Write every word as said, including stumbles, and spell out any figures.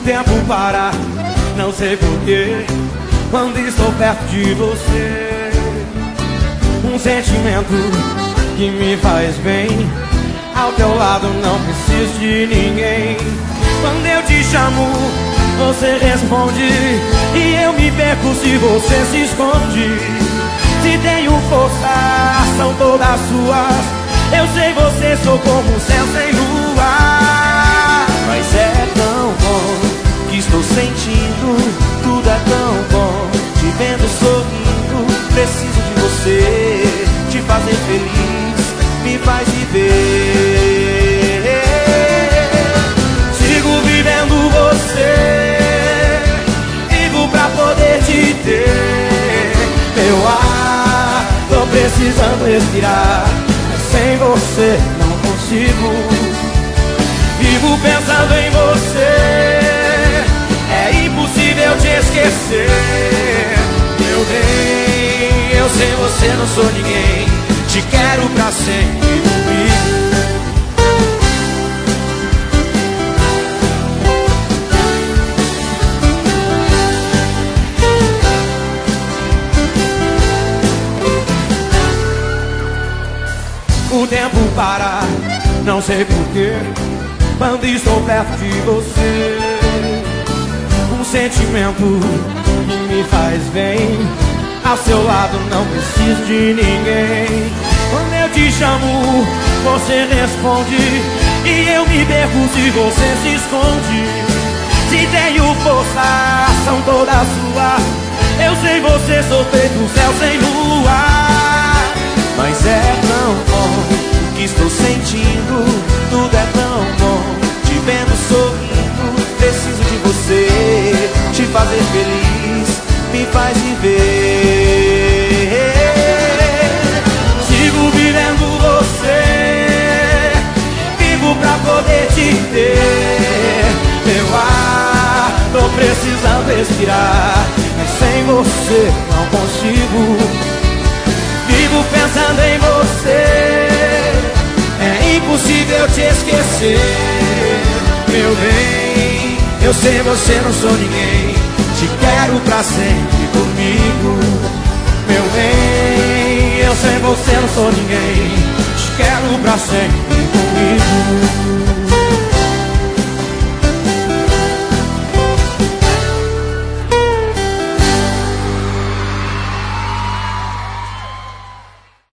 tempo para, não sei porquê, quando estou perto de você. Um sentimento que me faz bem, ao teu lado não preciso de ninguém. Quando eu te chamo, você responde, e eu me perco se você se esconde. Se tenho força, são todas suas. Eu sei, você sou como o céu sem lua. Mas é tão bom que estou sentindo, tudo é tão bom, te vendo sorrindo. Preciso de você, te fazer feliz, me faz viver. Sigo vivendo você, vivo pra poder te ter. Meu ar, tô precisando respirar, mas sem você não consigo. Vivo pensando em você, é impossível te esquecer. Meu bem, eu sem você não sou ninguém, te quero pra sempre comigo. O tempo para, não sei porquê, quando estou perto de você. Um sentimento que me faz bem, ao seu lado não preciso de ninguém. Quando eu te chamo, você responde, e eu me perco se você se esconde. Se tenho força, são todas suas. Eu sei, você sou feito céu sem lua. Mas é tão bom o que estou sentindo, tudo é tão bom, te vendo sorrindo. Preciso de você, te fazer feliz, me faz viver. Sigo vivendo você, vivo pra poder te ter. Meu ar, tô precisando respirar, mas sem você não consigo. Vivo pensando em você, é impossível te esquecer. Meu bem, eu sei, você não sou ninguém, te quero pra sempre comigo. Meu bem, eu sei, você não sou ninguém, te quero pra sempre comigo.